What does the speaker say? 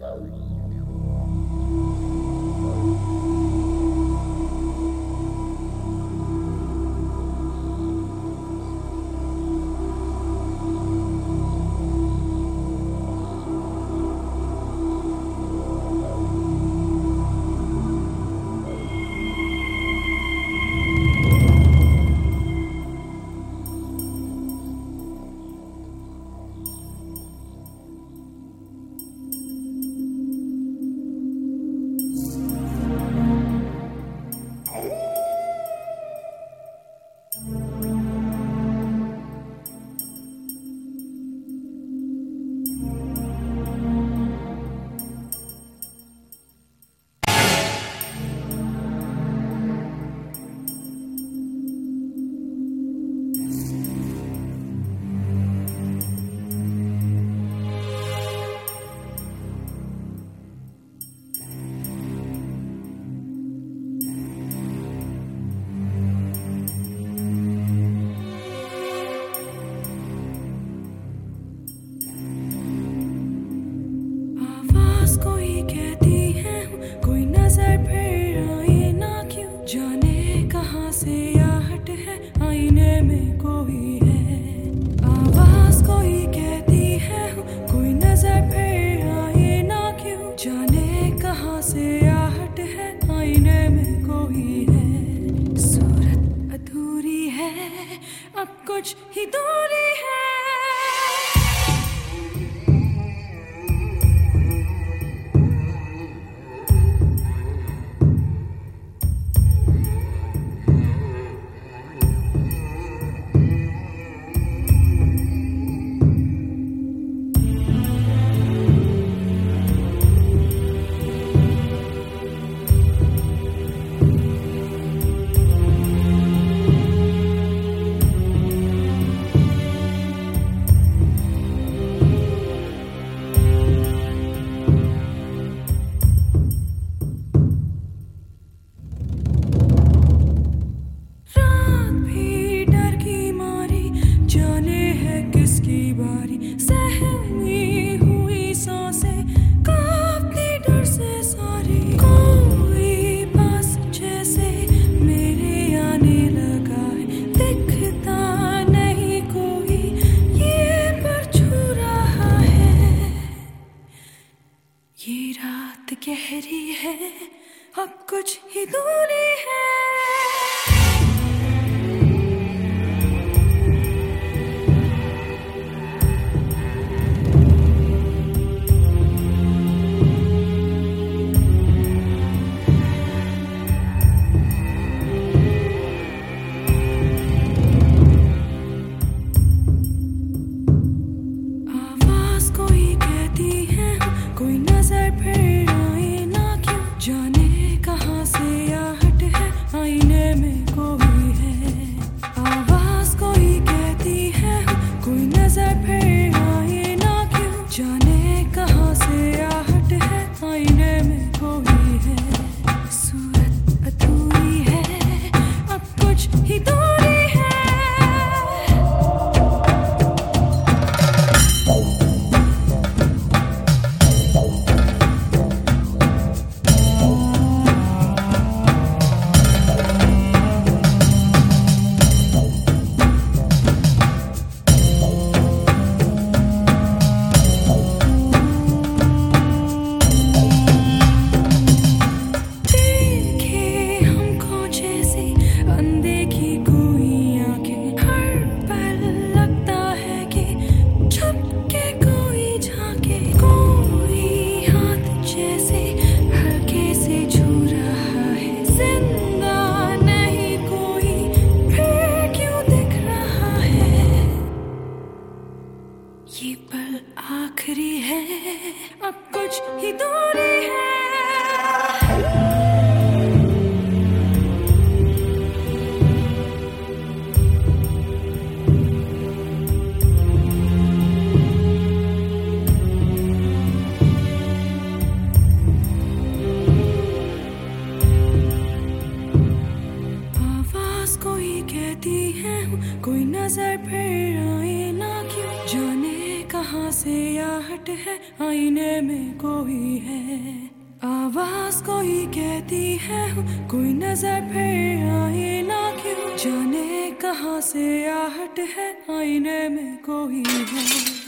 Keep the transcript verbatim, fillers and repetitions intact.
कुछ ही दूरी है। ये रात गहरी है, अब कुछ ही दूरी है। आवाज कोई कहती है, कोई नजर फिर आए ना क्यों, जाने कहाँ से आहट है, आईने में कोई है। आवाज कोई कहती है, कोई नजर फिर आए ना क्यों, जाने कहाँ से आहट है, आईने में कोई है। सूरत अधूरी है, अब कुछ ही दूरी है। ये पल आखिरी है, अब कुछ ही दूरी है। आवाज कोई कहती है, कोई नजर फिर आए ना क्यों, जाने कहाँ से या आहट है, आईने में कोई है। आवाज कोई कहती है हूँ, कोई नजर फिर आए ना क्यों, जाने कहाँ से आहट है, आईने में कोई है।